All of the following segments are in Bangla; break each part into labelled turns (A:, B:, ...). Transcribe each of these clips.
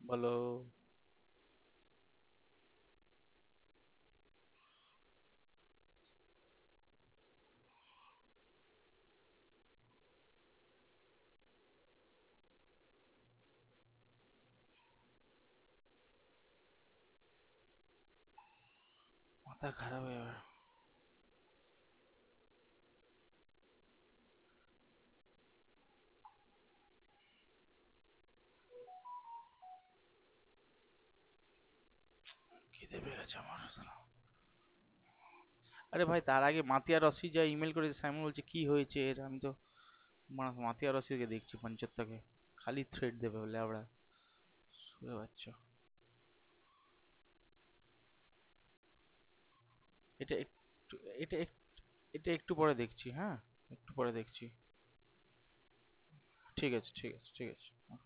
A: বলো। মাথা খারাপ হয়ে যাবে। খিদে পেয়ে গেছে আমার। আরে ভাই, তার আগে মাতিয়া রশি যা ইমেল করেছে, সাইমন বলছে কি হয়েছে এর, আমি তো মাতিয়া রশিকে দেখছি পঞ্চায়েতটাকে খালি থ্রেড দেবে বলে আমরা শুয়ে বাচ্চা। এটা একটু এটা এটা একটু পরে দেখছি, হ্যাঁ, একটু পরে দেখছি। ঠিক আছে, ঠিক আছে, ঠিক আছে।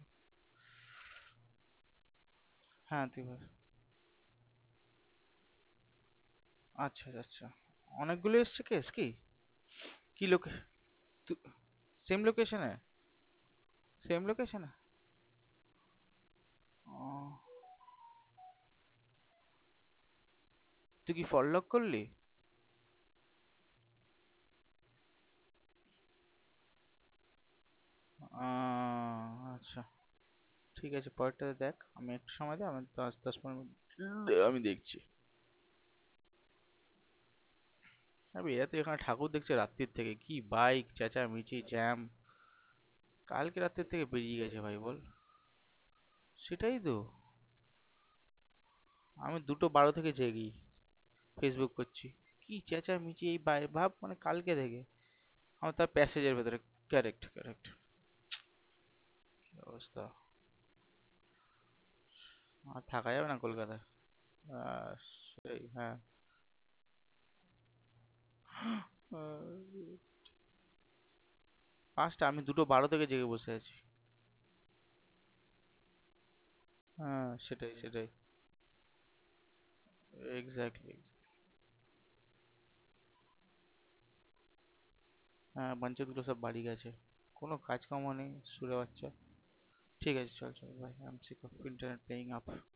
A: হ্যাঁ, তুই বল। আচ্ছা আচ্ছা, অনেকগুলো এসছে কেস কি? কি লোক? সেম লোকেশনে? সেম লোকেশনে? তুই কি ফলো করলি? আচ্ছা, ঠিক আছে, পরেরটাতে দেখ। আমি একটু সময় দে, আমি 10-15 মিনিট আমি দেখছি। আবে এরা তো এখানে ঠাকুর দেখছে রাত্রির থেকে, কি বাইক চেঁচামেচি জ্যাম। কালকে রাত্রির থেকে বেরিয়ে গেছে ভাই, বল। সেটাই তো। আমি 2:12 থেকে জেগি, ফেসবুক করছি। কি চেঁচামেচি এই ভাব, মানে কালকে থেকে। আমার তার প্যাসেজের ভেতরে। Correct, correct. অবস্থা। আর থাকা যাবে না কলকাতায়। সেই, হ্যাঁ। পাঁচটা, আমি 2:12 থেকে জেগে বসে আছি। হ্যাঁ, সেটাই সেটাই। এক্স্যাক্টলি। হ্যাঁ, বাঞ্চতগুলো সব বাড়ি গেছে। কোনো কাজকর্ম নেই, সুরে বাচ্চা। ঠিক আছে, চল চল, bye. I am sick of internet playing up.